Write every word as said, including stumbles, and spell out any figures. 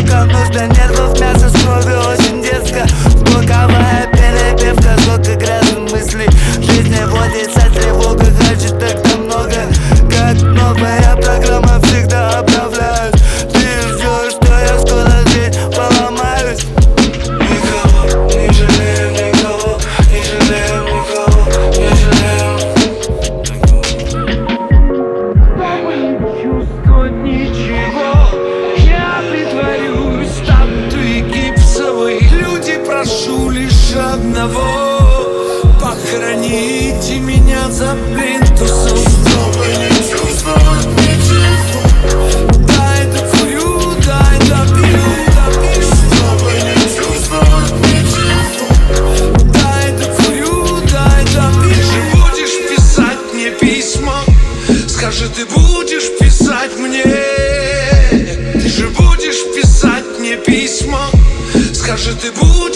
сколько нужно нервов, мясо с кровью очень детско. Звуковая перебивка, звук грязных мыслей. Жизнь водится с тревогой, хочет так много. Как новая программа всегда обновляюсь. Ты ждешь, что я скоро здесь поломаюсь. Никого не жалеем, никого не жалеем, никого не жалеем. Чувствовать ничего, я притворюсь статуей гипсовой. Люди, прошу лишь одного: похороните меня за плинтусом. Чтобы не чувствовать ничего, Дай докурю, дай допью, допью. чтобы не чувствовать ничего, Дай докурю, дай допью. Ты же будешь писать мне письма, скажи, ты будешь писать мне. Ты же будешь писать мне письма, скажи, ты будешь